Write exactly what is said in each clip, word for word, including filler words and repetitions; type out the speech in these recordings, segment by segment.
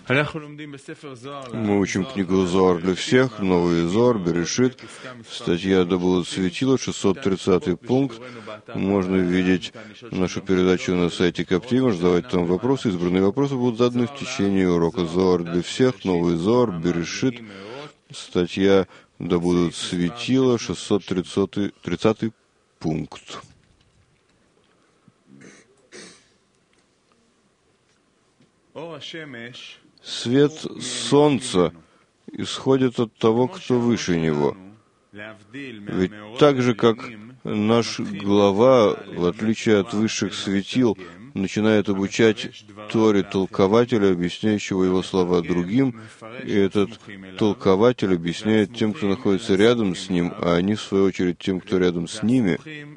Мы учим книгу Зоар для всех, новый Зоар, Берешит, статья «Да будут светила», шестьсот тридцатый пункт. Можно видеть нашу передачу на сайте Капти, можно задавать там вопросы. Избранные вопросы будут заданы в течение урока. Зоар для всех, новый Зоар, Берешит, статья «Да будут светила», шестьсот тридцатый пункт. Свет солнца исходит от того, кто выше него. Ведь так же, как наш глава, в отличие от высших светил, начинает обучать Торе толкователя, объясняющего его слова другим, и этот толкователь объясняет тем, кто находится рядом с ним, а они, в свою очередь, тем, кто рядом с ними.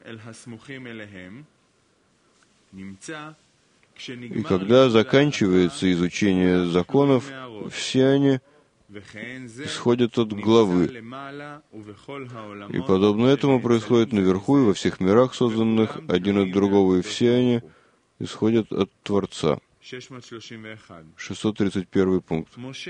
И когда заканчивается изучение законов, все они исходят от главы. И подобно этому происходит наверху и во всех мирах, созданных один от другого, и все они исходят от Творца. шестьсот тридцать первый пункт.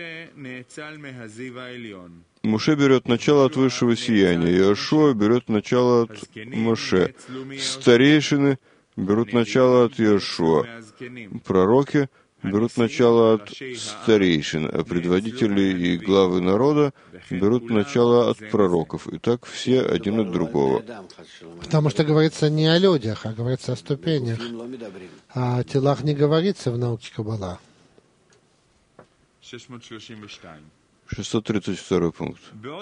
Муше берет начало от высшего сияния, Иошуа берет начало от Моше. Старейшины берут начало от Иошуа. Пророки берут начало от старейшин, а предводители и главы народа берут начало от пророков. И так все один от другого. Потому что говорится не о людях, а говорится о ступенях. А о телах не говорится в науке Каббала. шестьсот тридцать второй пункт.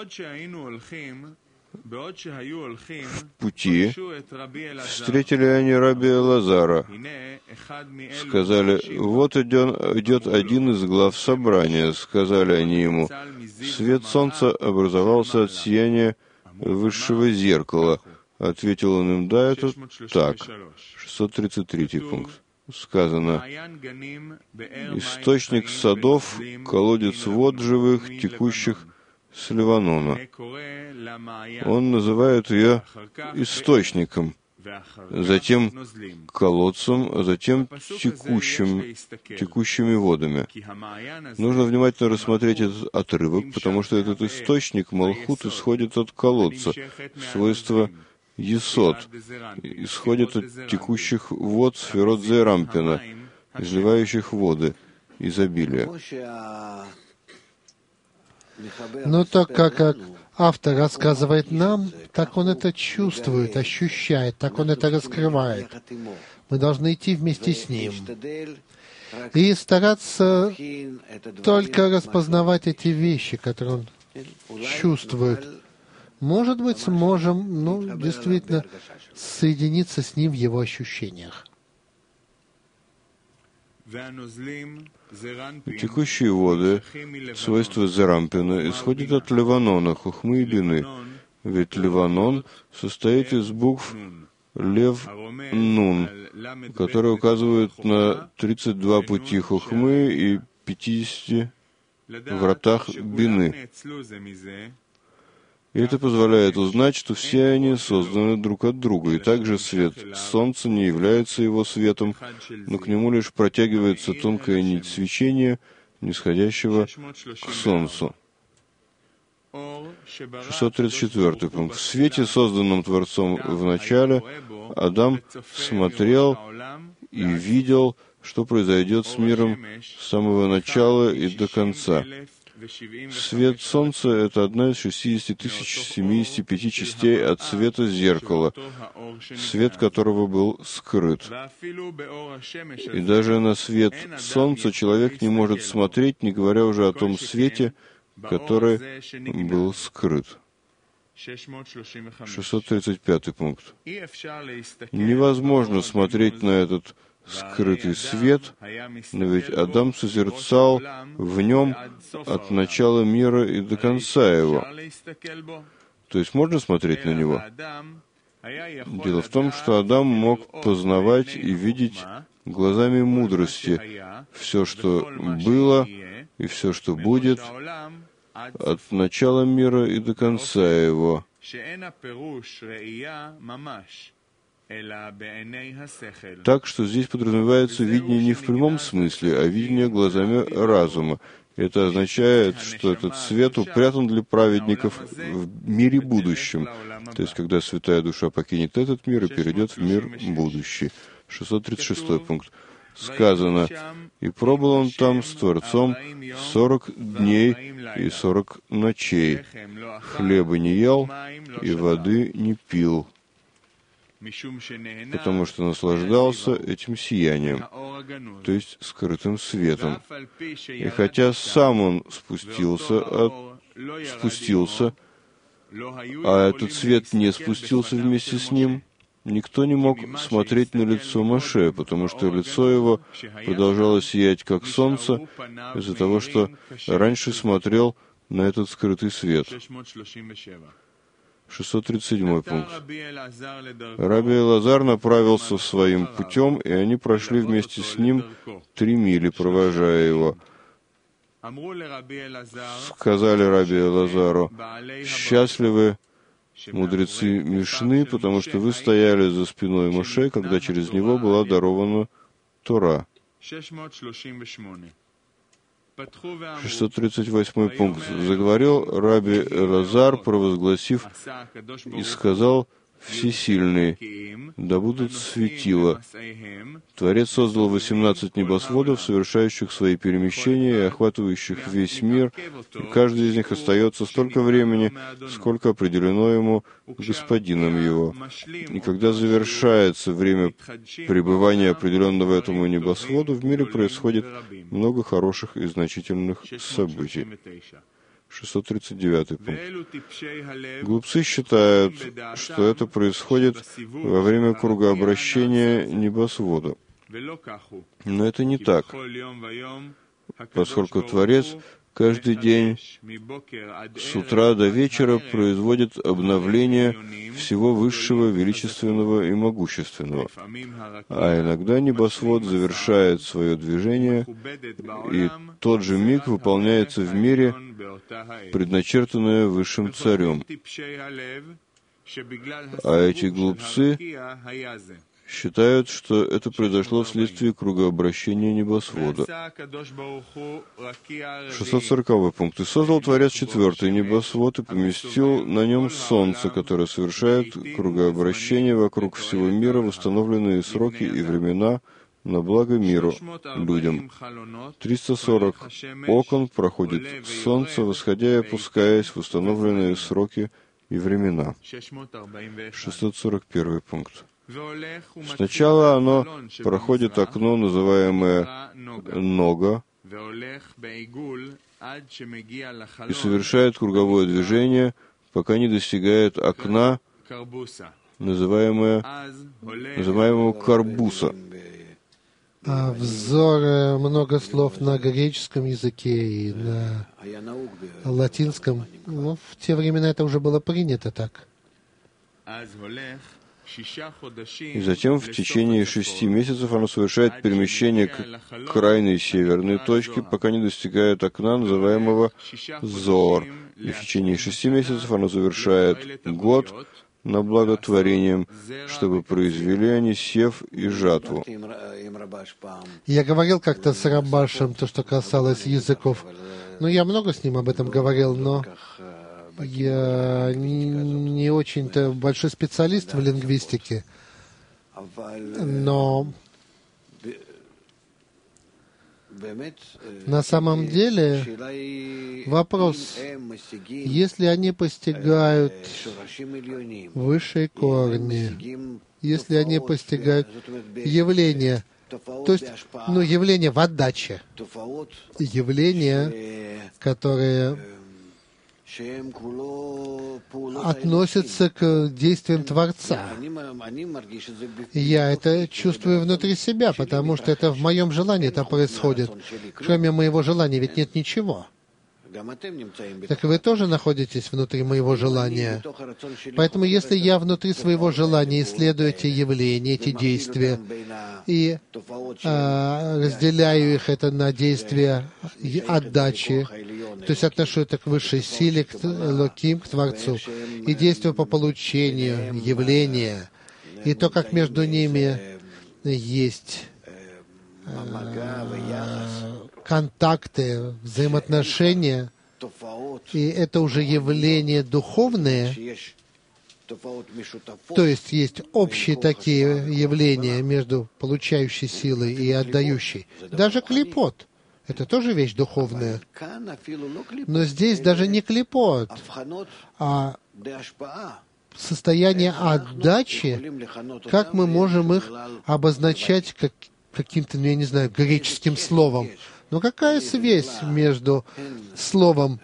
В пути встретили они раби Элазара. Сказали: вот идет, идет один из глав собрания. Сказали они ему: свет солнца образовался от сияния высшего зеркала. Ответил он им: да, это так. шестьсот тридцать третий пункт. Сказано: источник садов, колодец вод живых, текущих с Ливанона. Он называет ее источником, затем колодцем, а затем текущим, текущими водами. Нужно внимательно рассмотреть этот отрывок, потому что этот источник, Малхут, исходит от колодца. Свойство Есод исходит от текущих вод сферот Зерампина, изливающих воды, изобилия. Но так как, как автор рассказывает нам, так он это чувствует, ощущает, так он это раскрывает. Мы должны идти вместе с ним и стараться только распознавать эти вещи, которые он чувствует. Может быть, сможем, ну, действительно, соединиться с ним в его ощущениях. Текущие воды, свойства Зерампина, исходят от Ливанона, Хухмы и Бины. Ведь Ливанон состоит из букв Лев, Нун, которые указывают на тридцать два пути Хухмы и пятидесяти вратах Бины. И это позволяет узнать, что все они созданы друг от друга, и также свет солнца не является его светом, но к нему лишь протягивается тонкая нить свечения, нисходящего к солнцу. шестьсот тридцать четвёртый пункт. В свете, созданном Творцом в начале, Адам смотрел и видел, что произойдет с миром с самого начала и до конца. Свет солнца — это одна из шестидесяти тысяч семидесяти пяти частей от света зеркала, свет которого был скрыт. И даже на свет солнца человек не может смотреть, не говоря уже о том свете, который был скрыт. шестьсот тридцать пятый пункт. Невозможно смотреть на этот скрытый свет, но ведь Адам созерцал в нем от начала мира и до конца его. То есть можно смотреть на него? Дело в том, что Адам мог познавать и видеть глазами мудрости все, что было, и все, что будет, от начала мира и до конца его. Так что здесь подразумевается видение не в прямом смысле, а видение глазами разума. Это означает, что этот свет упрятан для праведников в мире будущем, то есть когда святая душа покинет этот мир и перейдет в мир будущий. шестьсот тридцать шестой пункт. Сказано, «И пробыл он там с Творцом сорок дней и сорок ночей, хлеба не ел и воды не пил, потому что наслаждался этим сиянием», то есть скрытым светом. И хотя сам он спустился, от, спустился, а этот свет не спустился вместе с ним, никто не мог смотреть на лицо Моше, потому что лицо его продолжало сиять, как солнце, из-за того, что раньше смотрел на этот скрытый свет. шестьсот тридцать седьмой пункт. Раби Элазар направился своим путем, и они прошли вместе с ним три мили, провожая его. Сказали Раби Элазару: «Счастливы мудрецы Мишны, потому что вы стояли за спиной Моше, когда через него была дарована Тора». шестьсот тридцать восьмой пункт. Заговорил Раби Элазар, провозгласив, и сказал: «Всесильный, да будут светила». Творец создал восемнадцать небосводов, совершающих свои перемещения и охватывающих весь мир, и каждый из них остается столько времени, сколько определено ему господином его. И когда завершается время пребывания определенного этому небосводу, в мире происходит много хороших и значительных событий. шестьсот тридцать девятый пункт. Глупцы считают, что это происходит во время кругообращения небосвода. Но это не так, поскольку Творец каждый день с утра до вечера производит обновление всего высшего, величественного и могущественного. А иногда небосвод завершает свое движение, и тот же миг выполняется в мире, предначертанное высшим царем. А эти глупцы считают, что это произошло вследствие кругообращения небосвода. шестьсот сороковой пункт. «И создал Творец четвертый небосвод и поместил на нем солнце, которое совершает кругообращение вокруг всего мира в установленные сроки и времена на благо миру, людям. триста сорок окон проходит солнце, восходя и опускаясь в установленные сроки и времена». шестьсот сорок первый пункт. Сначала оно проходит окно, называемое Нога, и совершает круговое движение, пока не достигает окна, называемое, называемого Карбуса. А взор, много слов на греческом языке и на латинском. Ну, в те времена это уже было принято так. И затем в течение шести месяцев оно совершает перемещение к крайней северной точке, пока не достигает окна, называемого Зор. И в течение шести месяцев оно завершает год на благотворением, чтобы произвели они сев и жатву. Я говорил как-то с Рабашем, то, что касалось языков. Ну, я много с ним об этом говорил, но я не очень-то большой специалист в лингвистике. Но на самом деле вопрос, если они постигают высшие корни, если они постигают явления, то есть, ну, явления в отдаче, явления, которые относятся к действиям Творца. И я это чувствую внутри себя, потому что это в моем желании это происходит. Кроме моего желания ведь нет ничего. Так вы тоже находитесь внутри моего желания. Поэтому если я внутри своего желания исследую эти явления, эти действия, и а, разделяю их это на действия отдачи, то есть отношу это к высшей силе, к Локим, к Творцу, и действия по получению явления, и то, как между ними есть э, контакты, взаимоотношения, и это уже явления духовные, то есть есть общие такие явления между получающей силой и отдающей. Даже клипот — это тоже вещь духовная. Но здесь даже не клипот, а состояние отдачи, как мы можем их обозначать как, каким-то, ну, я не знаю, греческим словом. Но какая связь между словом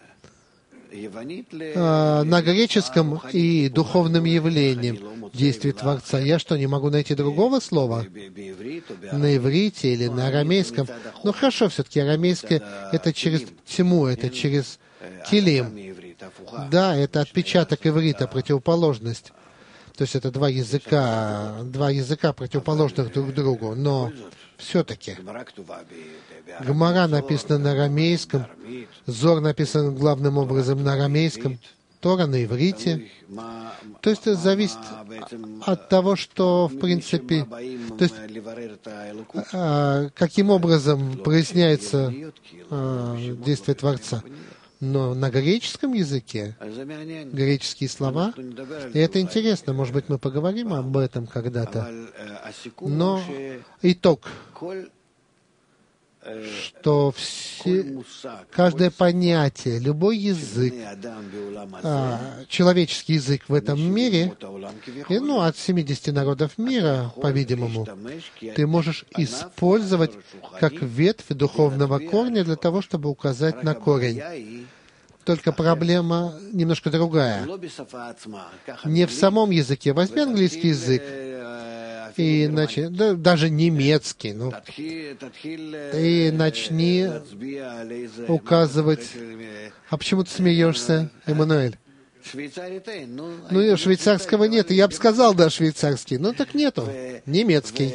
э, на греческом и духовным явлением действия Творца? Я что, не могу найти другого слова? На иврите или на арамейском? Ну хорошо, все-таки арамейское — это через тьму, это через килим. Да, это отпечаток иврита, противоположность. То есть это два языка, два языка противоположных друг другу. Но все-таки Гемара написана на арамейском, Зор написан главным образом на арамейском, Тора на иврите. То есть это зависит от того, что, в принципе, то есть, а, каким образом проясняется а, действие Творца. Но на греческом языке, греческие слова, и это интересно, может быть, мы поговорим об этом когда-то. Но итог, что все, каждое понятие, любой язык, а, человеческий язык в этом мире, и, ну, от семидесяти народов мира, по-видимому, ты можешь использовать как ветвь духовного корня для того, чтобы указать на корень. Только проблема немножко другая. Не в самом языке. Возьми английский язык, и начни, да, даже немецкий, ну, и начни указывать. А почему ты смеешься, Эммануэль? Ну, швейцарского нет. Я бы сказал, да, швейцарский. Ну, так нету. Немецкий.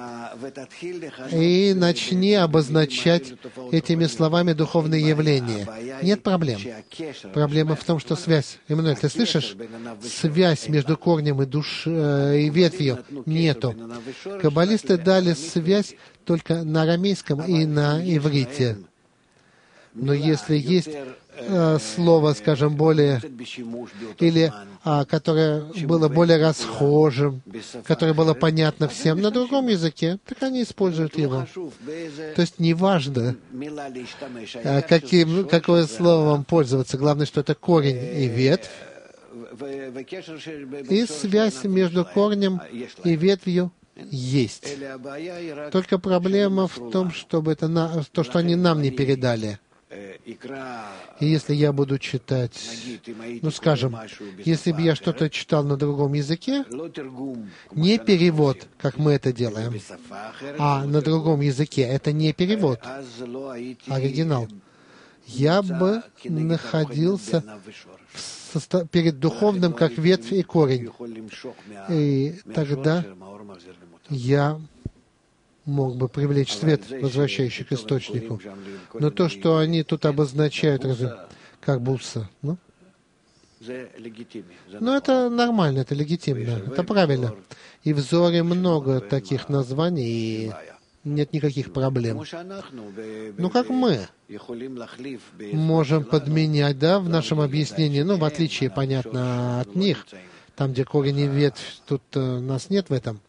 И начни обозначать этими словами духовные явления. Нет проблем. Проблема в том, что связь. Эммануэль, ты слышишь? Связь между корнем и, душ, э, и ветвью нету. Каббалисты дали связь только на арамейском и на иврите. Но если есть э, слово, скажем, более, или а, которое было более расхожим, которое было понятно всем на другом языке, так они используют его. То есть неважно, а, каким, какое слово вам пользоваться, главное, что это корень и ветвь, и связь между корнем и ветвью есть. Только проблема в том, чтобы это на, то, что они нам не передали. И если я буду читать, ну, скажем, если бы я что-то читал на другом языке, не перевод, как мы это делаем, а на другом языке, это не перевод, оригинал, я бы находился в состо... перед духовным, как ветвь и корень. И тогда я мог бы привлечь свет, возвращающий к источнику. Но то, что они тут обозначают, как бусса, ну, ну, это нормально, это легитимно, это правильно. И в Зоре много таких названий, и нет никаких проблем. Ну, как мы можем подменять, да, в нашем объяснении, ну, в отличие, понятно, от них, там, где корень и ветвь, тут uh, нас нет в этом.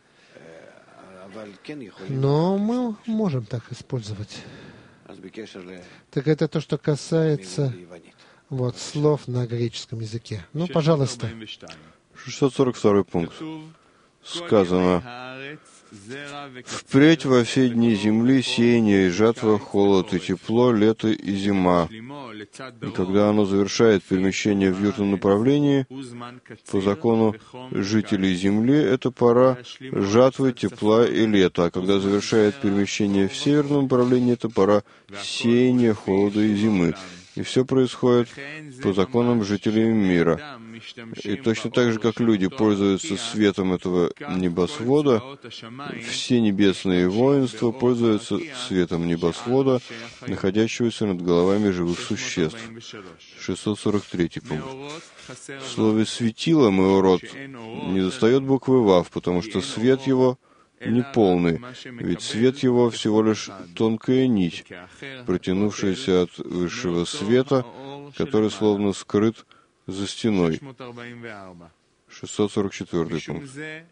Но мы можем так использовать. Так это то, что касается вот, слов на греческом языке. Ну, пожалуйста. шестьсот сорок второй пункт. Сказано: «Впредь во все дни земли сеяние и жатва, холод и тепло, лето и зима. И когда оно завершает перемещение в южном направлении, по закону жителей земли, это пора жатвы, тепла и лета. А когда завершает перемещение в северном направлении, это пора сеяния, холода и зимы. И все происходит по законам жителей мира. И точно так же, как люди пользуются светом этого небосвода, все небесные воинства пользуются светом небосвода, находящегося над головами живых существ. шестьсот сорок третий пункт. В слове «светило» Меорот недостает буквы «вав», потому что свет его неполный, ведь свет его всего лишь тонкая нить, протянувшаяся от высшего света, который словно скрыт за стеной. шестьсот сорок четвёртый пункт.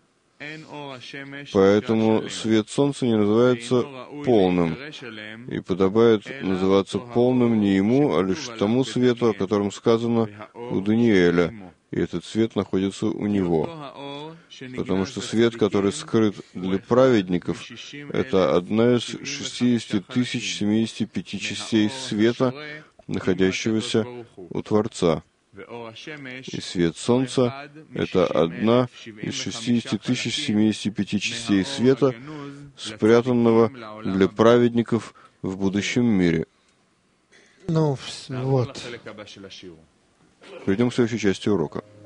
Поэтому свет солнца не называется полным, и подобает называться полным не ему, а лишь тому свету, о котором сказано у Даниэля, и этот свет находится у него. Потому что свет, который скрыт для праведников, это одна из шестидесяти тысяч семидесяти пяти частей света, находящегося у Творца. И свет Солнца — это одна из шестидесяти тысяч семидесяти пяти частей света, спрятанного для праведников в будущем мире. Ну, вот. Перейдем к следующей части урока.